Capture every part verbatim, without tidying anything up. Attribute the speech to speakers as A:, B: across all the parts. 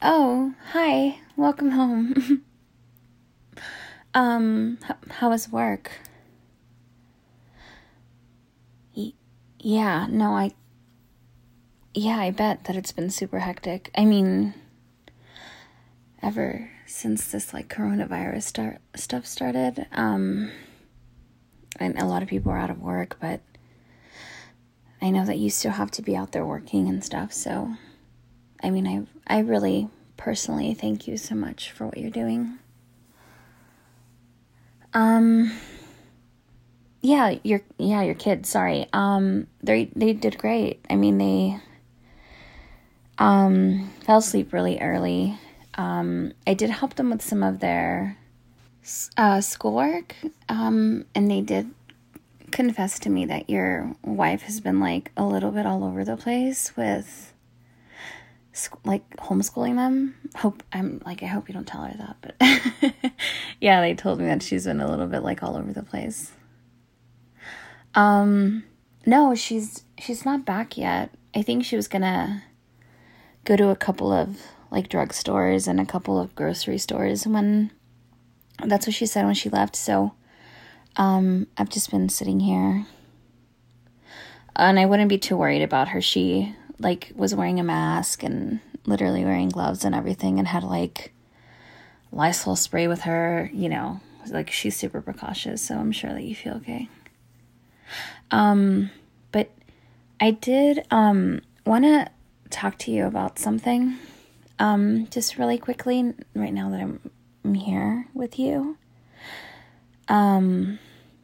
A: Oh, hi. Welcome home. um, h- how was work? Y- yeah, no, I, yeah, I bet that it's been super hectic. I mean, ever since this, like, coronavirus start, stuff started, um, and a lot of people are out of work, but I know that you still have to be out there working and stuff, so, I mean, I, I really personally thank you so much for what you're doing. Um... Yeah, your yeah, your kids, sorry. Um they they did great. I mean, they um fell asleep really early. Um I did help them with some of their uh schoolwork. Um and they did confess to me that your wife has been like a little bit all over the place with like homeschooling them. Hope I'm like I hope you don't tell her that, but yeah, they told me that she's been a little bit like all over the place. Um, no, she's, she's not back yet. I think she was gonna go to a couple of, like, drugstores and a couple of grocery stores when, that's what she said when she left, so, um, I've just been sitting here, and I wouldn't be too worried about her. She, like, was wearing a mask and literally wearing gloves and everything, and had, like, Lysol spray with her, you know, like, she's super precautious, so I'm sure that you feel okay. Um, but I did, um, want to talk to you about something, um, just really quickly right now that I'm, I'm here with you. Um,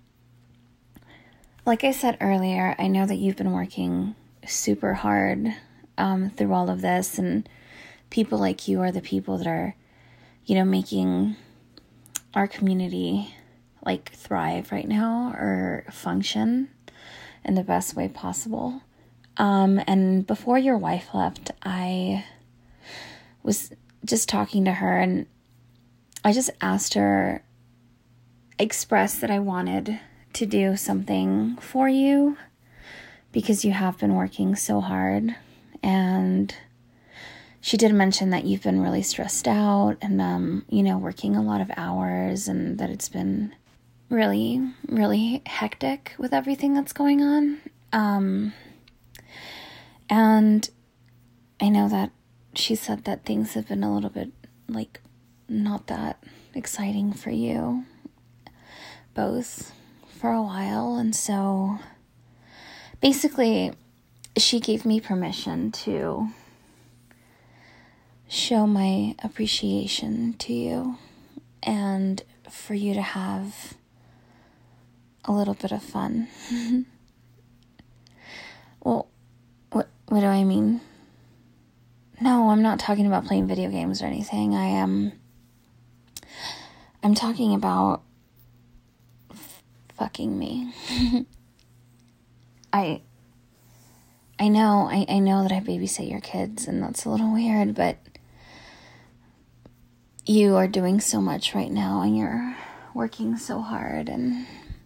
A: like I said earlier, I know that you've been working super hard, um, through all of this, and people like you are the people that are, you know, making our community, like, thrive right now or function in the best way possible. Um, and before your wife left, I was just talking to her, and I just asked her, expressed that I wanted to do something for you because you have been working so hard. And she did mention that you've been really stressed out and, um, you know, working a lot of hours, and that it's been really, really hectic with everything that's going on. Um, and I know that she said that things have been a little bit, like, not that exciting for you both for a while. And so basically she gave me permission to show my appreciation to you and for you to have a little bit of fun. Well, what what do I mean? No, I'm not talking about playing video games or anything. I am I'm talking about f- fucking me. I I know, I, I know that I babysit your kids, and that's a little weird, but you are doing so much right now, and you're working so hard and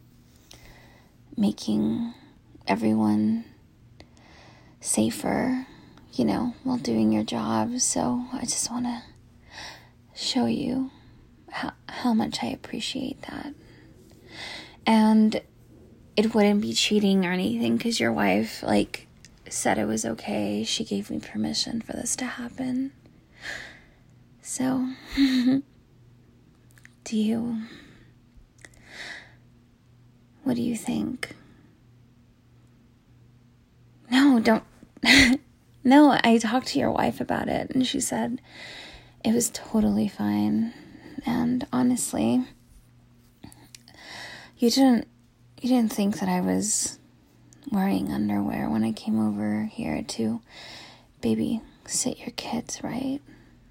A: making everyone safer, you know, while doing your job. So I just want to show you how, how much I appreciate that. And it wouldn't be cheating or anything, because your wife, like, said it was okay. She gave me permission for this to happen. So, do you, what do you think? No, don't, no, I talked to your wife about it, and she said it was totally fine. And honestly, you didn't, you didn't think that I was wearing underwear when I came over here to babysit your kids, right?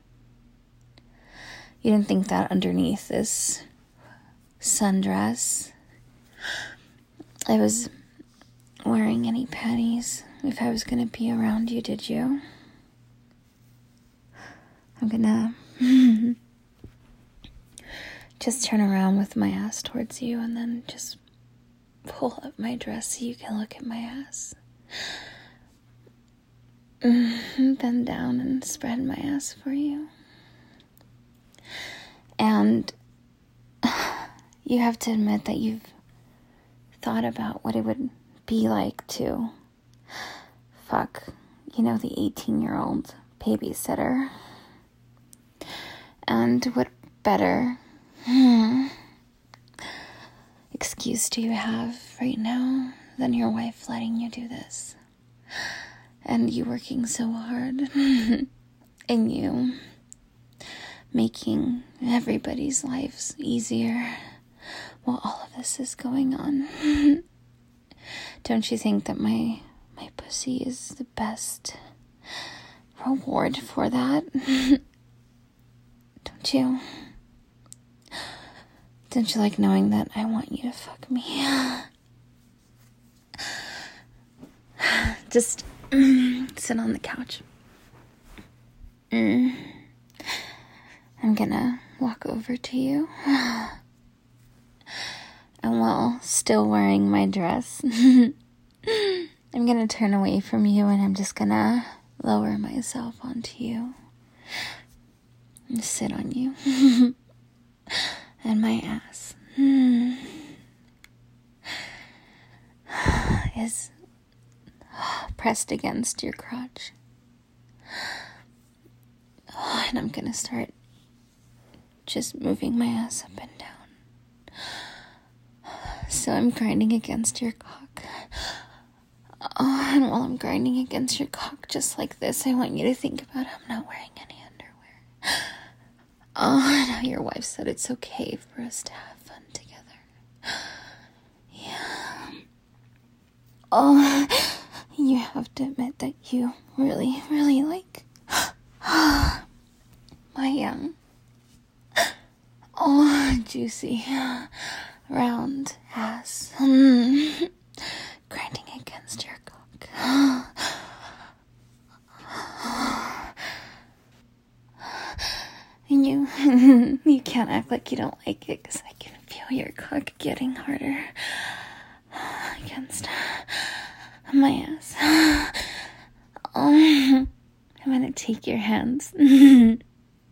A: You didn't think that underneath this sundress I was wearing any panties if I was gonna be around you, did you? I'm gonna just turn around with my ass towards you and then just pull up my dress so you can look at my ass. Bend down and spread my ass for you. And you have to admit that you've thought about what it would be like to fuck, you know, the eighteen-year-old babysitter. And what better hmm, excuse do you have right now than your wife letting you do this? And you working so hard. And you making everybody's lives easier while all of this is going on. Don't you think that my my pussy is the best reward for that? Don't you? Don't you like knowing that I want you to fuck me? Just mm, sit on the couch. Mm. I'm gonna walk over to you. And while still wearing my dress, I'm gonna turn away from you and I'm just gonna lower myself onto you. And sit on you. And my ass mm, is pressed against your crotch. Oh, and I'm gonna start just moving my ass up and down. So I'm grinding against your cock. Oh, and while I'm grinding against your cock just like this, I want you to think about how I'm not wearing any underwear. Oh, and how your wife said it's okay for us to have fun together. Yeah. Oh, you have to admit that you really, really like my young, oh, juicy, round ass. Mm. Grinding against your cock. And you, you can't act like you don't like it, because I can feel your cock getting harder against my ass. Oh, I'm gonna take your hands and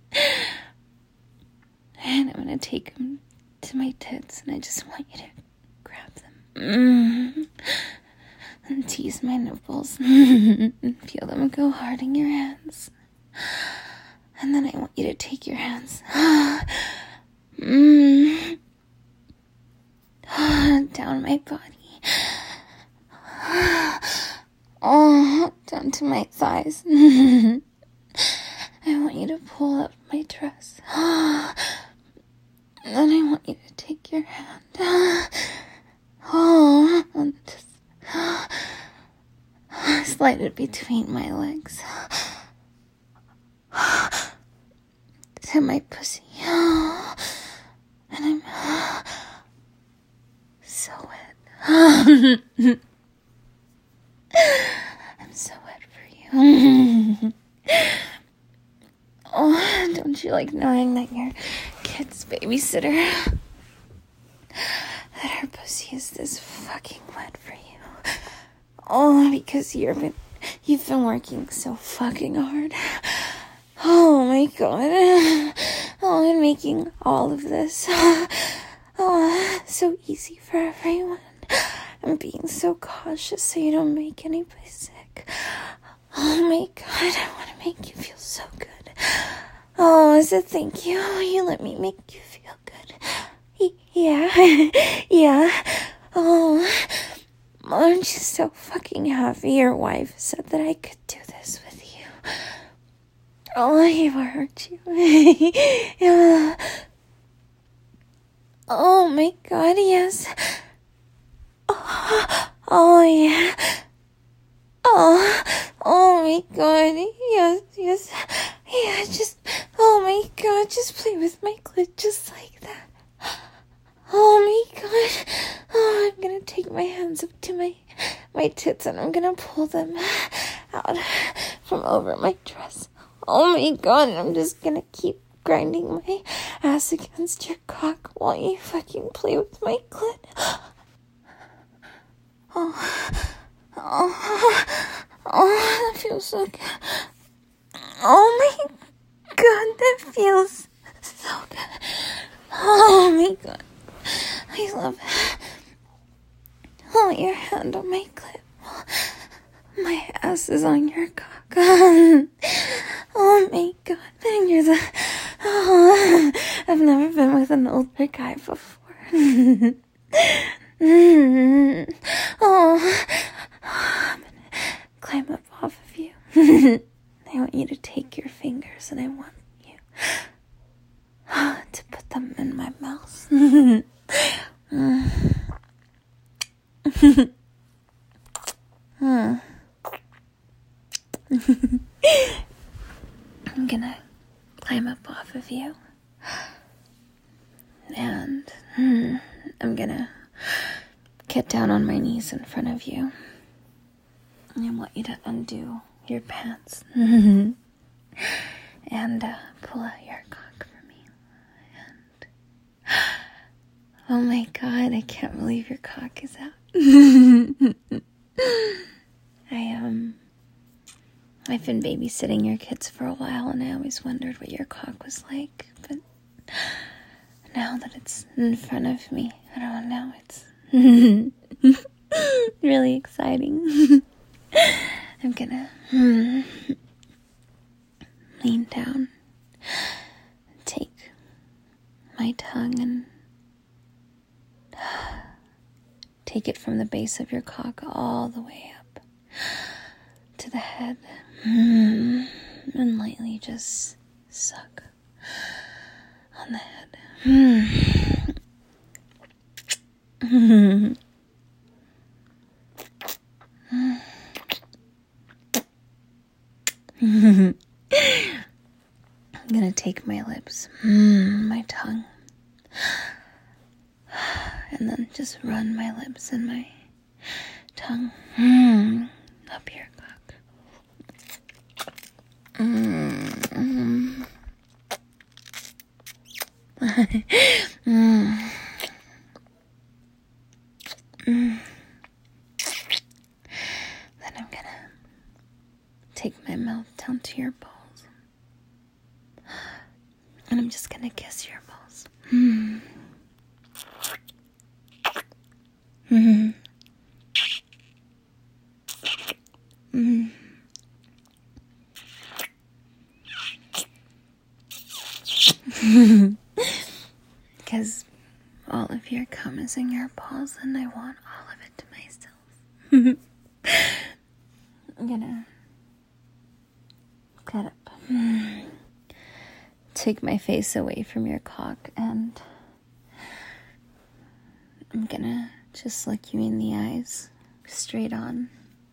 A: I'm gonna take them to my tits, and I just want you to grab them mm. and tease my nipples and feel them go hard in your hands. And then I want you to take your hands mm, down my body, oh, down to my thighs. I want you to pull up my dress. And then I want you to take your hand, oh, and just slide it between my legs to my pussy. And I'm so wet. I'm so wet for you. Oh, don't you like knowing that your kid's babysitter, that her pussy is this fucking wet for you? Oh, because you've been, you've been working so fucking hard. Oh my god. Oh, I'm making all of this oh, so easy for everyone. I'm being so cautious so you don't make anybody sick. Oh my god, I want to make you feel so good. Oh, as a thank you, you let me make you feel good. Yeah, yeah. Oh, aren't you so fucking happy your wife said that I could do this with you? Oh, I hurt you. Yeah. Oh my god, yes. Oh, oh yeah. Oh, oh my god, yes, yes. Yeah, just, oh my god, just play with my clit just like that. Oh my god. Oh, I'm gonna take my hands up to my, my tits and I'm gonna pull them out from over my dress. Oh my god, I'm just gonna keep grinding my ass against your cock while you fucking play with my clit. Oh, oh, oh, that feels so good. Oh my god, that feels so my god. I love it. Oh, your hand on my clit. My ass is on your cock. Oh my god. And you're the... Oh, I've never been with an older guy before. Mm. Oh, I'm gonna climb up off of you. I want you to take your fingers and I want you to put them in my mouth. mm. mm. I'm gonna climb up off of you. And mm, I'm gonna get down on my knees in front of you. I want you to undo your pants. and uh, pull out your cock for me. And oh my god, I can't believe your cock is out. I um I've been babysitting your kids for a while and I always wondered what your cock was like, but now that it's in front of me, I don't know, it's really exciting. I'm gonna hmm, lean down, take my tongue and take it from the base of your cock all the way up to the head, hmm, and lightly just suck on the head. Hmm. I'm gonna take my lips, mm, my tongue, and then just run my lips and my tongue mm, up your cock. Mm, mm. mm. Mm. Then I'm gonna take my mouth down to your balls. And I'm just gonna kiss your balls. Mm. Mm. Mm. Because all of your cum is in your balls and I want all of it to myself. I'm gonna get up, take my face away from your cock, and I'm gonna just look you in the eyes, straight on.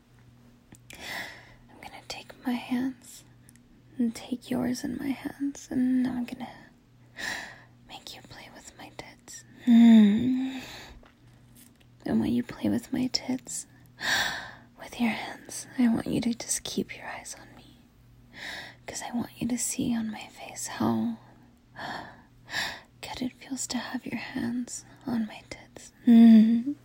A: I'm gonna take my hands and take yours in my hands, and I'm gonna make you play with my tits. Mm. And when you play with my tits, with your hands, I want you to just keep your eyes on me. Because I want you to see on my face how good it feels to have your hands on my tits. Mm.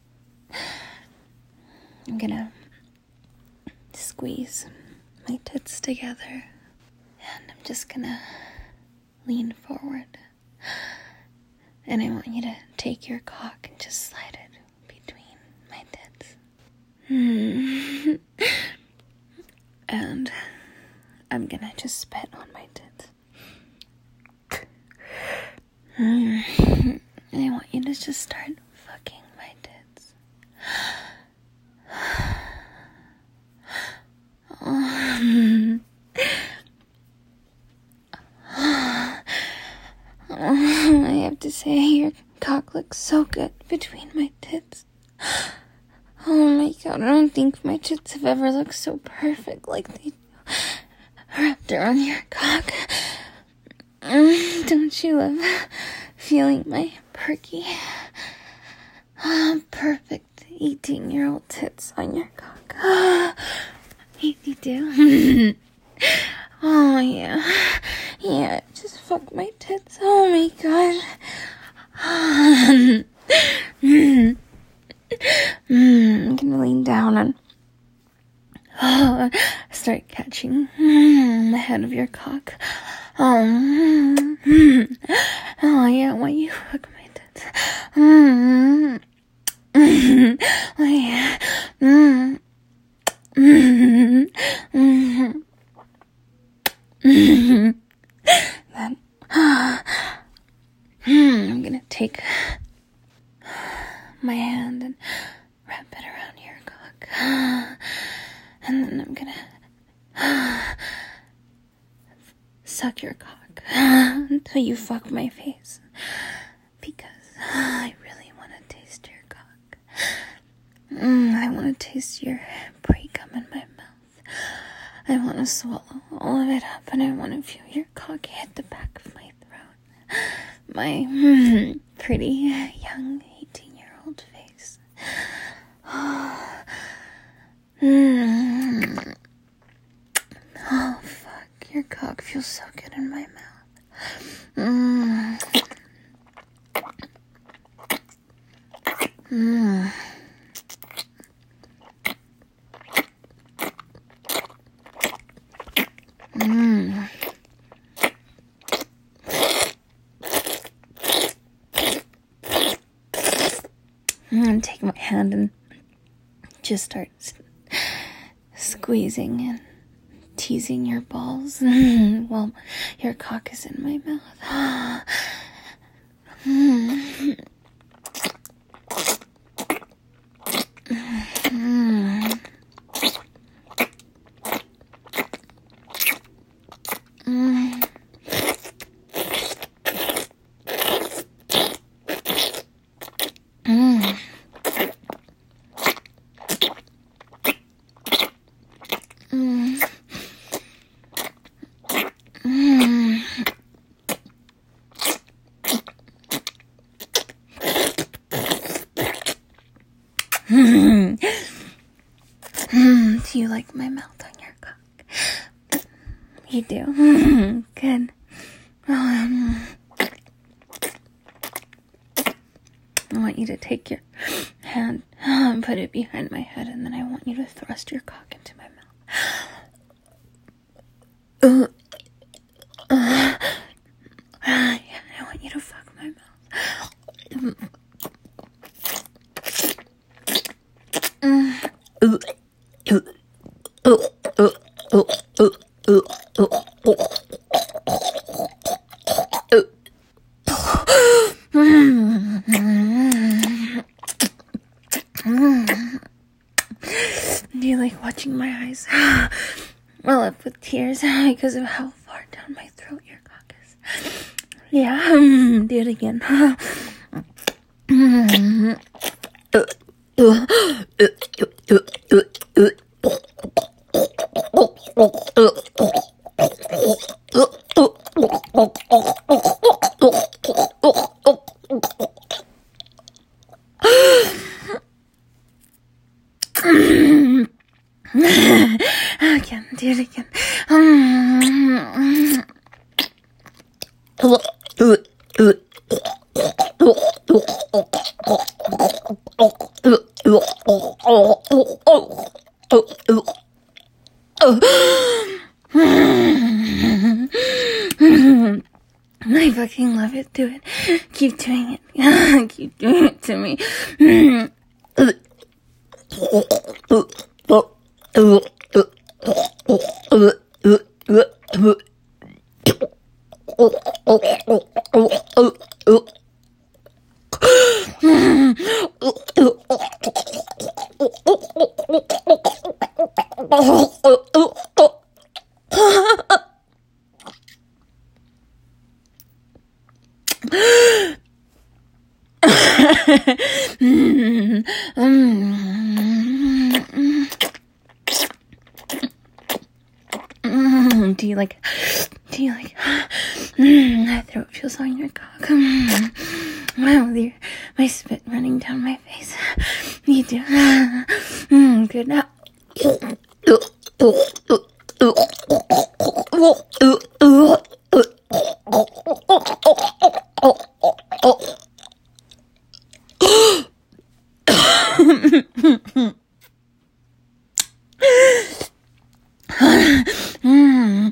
A: I'm gonna squeeze my tits together. And I'm just gonna lean forward. And I want you to take your cock and just slide it between my tits. Mm. And I'm gonna just spit on my tits. Mm. And I want you to just start fucking my tits. Oh. I have to say, your cock looks so good between my tits. Oh my god, I don't think my tits have ever looked so perfect like they do wrapped around your cock. Mm, don't you love feeling my perky, oh, perfect eighteen-year-old tits on your cock? Oh, eighty-two. Oh, yeah. Yeah, just fuck my tits. Oh, my God. mm. Mm, I'm gonna lean down and oh, start catching mm, the head of your cock. Oh, mm, oh, yeah, when you fuck my Mm. Mm. Mm. Mm. Mm. Mm. Then I'm gonna take my hand and wrap it around your cock, and then I'm gonna suck your cock until you fuck my face, because I really want to taste your cock. Mm, I want to taste your pre-cum in my mouth. I want to swallow all of it up, and I want to feel your cock hit the back of my throat. My mm, pretty young eighteen-year-old face. mm. Oh, fuck. Your cock feels so good in my mouth. Mm. Mm. Mm. I'm gonna take my hand and just start s- squeezing and teasing your balls while your cock is in my mouth. mm. Mm. Mm. Mm. Mm. Mm. Mm. Mm. Do you like my mouth on your cock? You do? Mm. Good. Um, I want you to take your hand and put it behind my head, and then I want you to thrust your cock into my mouth. Uh, uh, yeah, I want you to fuck my mouth. Mm. Uh, uh, uh, uh, uh, uh, uh, uh, Do you like watching my eyes well up with tears because of how far down my throat your cock is? Yeah, um, do it again. Again, do it again. I fucking love it. Do it. Keep doing it. Keep doing it to me. Do you like, do you like, that throat feels on your cock. Wow, with your, my spit running down my face. You do. Mm, good now. mm.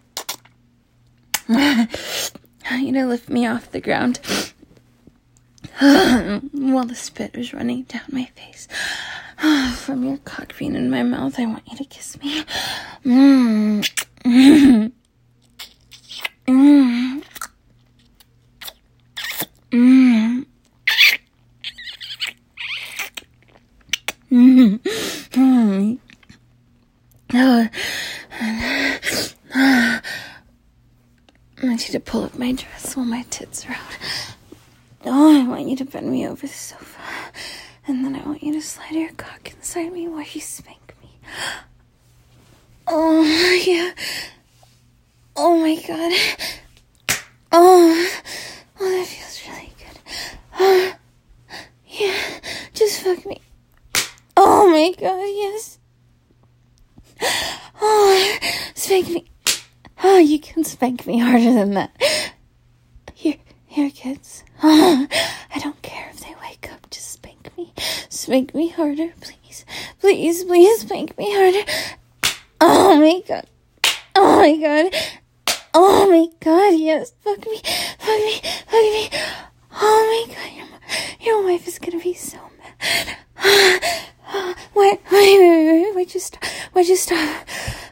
A: You know, lift me off the ground. while the spit was running down my face. From your cock being in my mouth, I want you to kiss me. Mm. Mm. Mm. Mm. Mm. Mm. Oh. I want you to pull up my dress while my tits are out. Oh, I want you to bend me over the sofa. And then I want you to slide your cock inside me while you spank me. Oh, yeah. Oh, my God. Oh, oh, that feels really good. Oh, yeah, just fuck me. Oh, my God, yes. Oh, spank me. Oh, you can spank me harder than that. Here, here, kids. Oh, I don't care if they wake up. Just spank me. Spank me harder, please. Please, please spank me harder. Oh, my God. Oh, my God. Oh, my God, yes. Fuck me. Fuck me. Fuck me. Oh, my God. Your, your wife is gonna be so mad. Wait, wait, wait, wait, wait. Why'd you stop? Why'd you stop?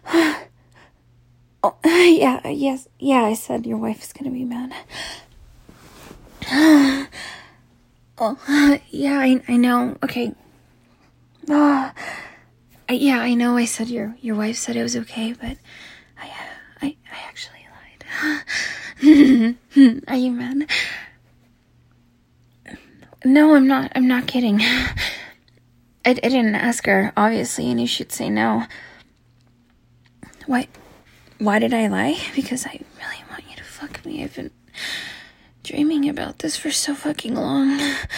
A: Oh, yeah, yes, yeah, I said your wife is gonna be mad. Oh, yeah, I, I know, okay. Oh, I, yeah, I know I said your, your wife said it was okay, but I, uh, I, I actually lied. Are you mad? No, I'm not, I'm not kidding. I, I didn't ask her, obviously, and you should say no. Why? Why did I lie? Because I really want you to fuck me. I've been dreaming about this for so fucking long.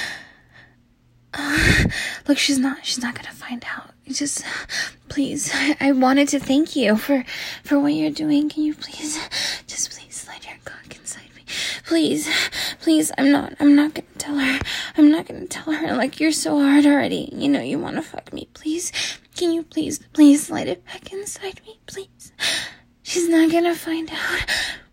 A: Uh, look, she's not, she's not gonna find out. You just, please, I, I wanted to thank you for, for what you're doing. Can you please, just please slide your cock inside me? Please, please, I'm not, I'm not gonna tell her. I'm not gonna tell her, like, you're so hard already. You know, you wanna fuck me. Please, can you please, please slide it back inside me, please? She's not gonna find out.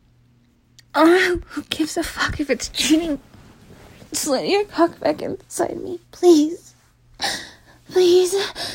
A: Oh, who gives a fuck if it's cheating? Slide your cock back inside me, please. Please.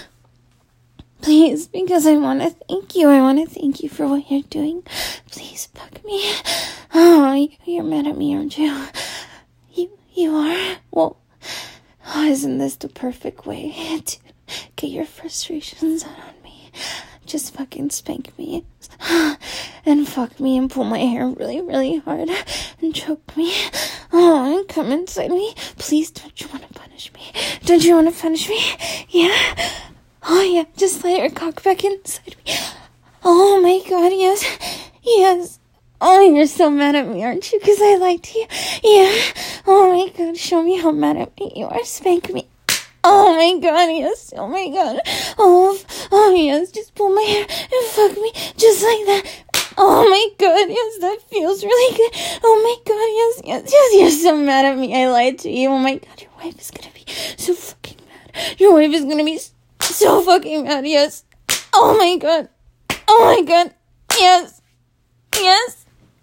A: Please, because I want to thank you. I want to thank you for what you're doing. Please fuck me. Oh, you're mad at me, aren't you? You, you are? Well, oh, isn't this the perfect way to get your frustrations out on me? Just fucking spank me and fuck me and pull my hair really, really hard and choke me. Oh, and come inside me. Please, don't you want to punish me? Don't you want to punish me? Yeah? Oh, yeah. Just let your cock back inside me. Oh, my God. Yes. Yes. Oh, you're so mad at me, aren't you? Because I lied to you. Yeah. Oh, my God. Show me how mad at me you are. Spank me. Oh my God, yes, oh my God, oh, oh yes, just pull my hair and fuck me, just like that. Oh my God, yes, that feels really good. Oh my God, yes, yes, yes, you're so mad at me, I lied to you. Oh my God, your wife is gonna be so fucking mad. Your wife is gonna be so fucking mad, yes. Oh my God, oh my God, yes, yes.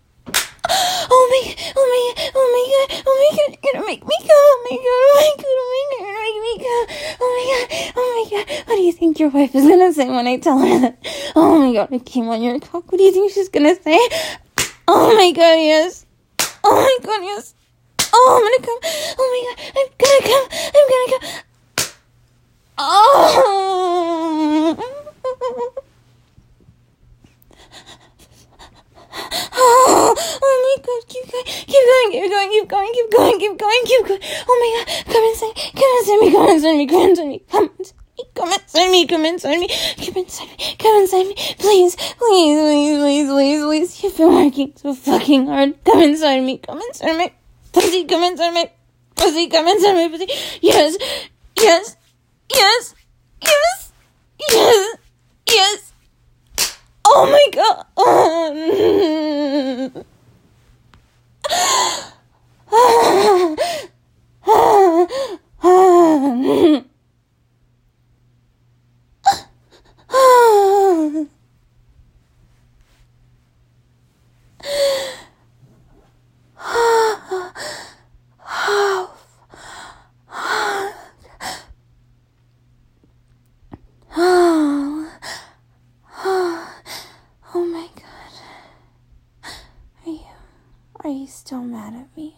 A: Oh my, oh my, oh my God, oh my God, you're gonna make me go, oh my God, oh my God, oh my God, you're gonna make me go, oh my God, oh my God, what do you think your wife is gonna say when I tell her that? Oh my God, I came on your cock, what do you think she's gonna say? Oh my God, yes, oh my God, yes, oh, I'm gonna come, oh my God, I'm gonna come, I'm gonna come, oh. Oh, oh my God, keep going, keep going, keep going, keep going, keep going, keep going, keep going. Oh my God, come inside, come inside me, come inside me, come inside me, come inside me, come inside me, come inside me, come inside me, come inside me, please, please, please, please, please, please. You've been working so fucking hard. Come inside me, come inside me, pussy, come inside me, pussy, come inside me, pussy. Yes, yes, yes, yes, yes, yes. Oh my God. Oh. Are you still mad at me?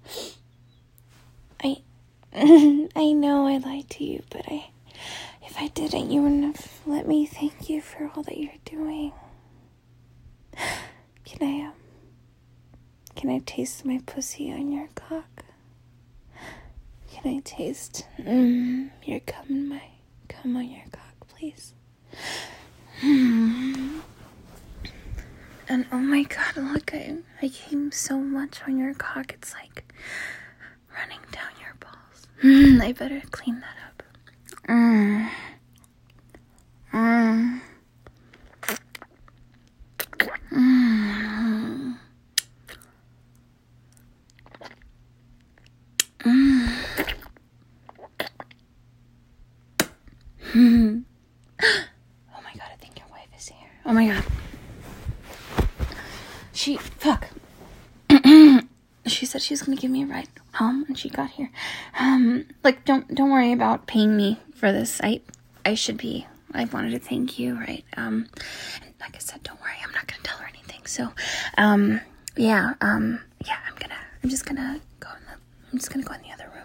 A: I I know I lied to you, but I if I didn't, you wouldn't have let me thank you for all that you're doing. Can I um can I taste my pussy on your cock? Can I taste mm, your cum in my cum on your cock, please? Mm. And oh my god, look, I, I came so much on your cock, it's like running down your balls. Mm, I better clean that up. Mm. Mm. Mm. Mm. Mm. Oh my god, I think your wife is here. Oh my god. She, fuck. She said she was gonna give me a ride home, and she got here. Um, like, don't, don't worry about paying me for this. I, I should be, I wanted to thank you, right? Um, and like I said, don't worry, I'm not gonna tell her anything. So, um, yeah, um, yeah, I'm gonna, I'm just gonna go in the, I'm just gonna go in the other room.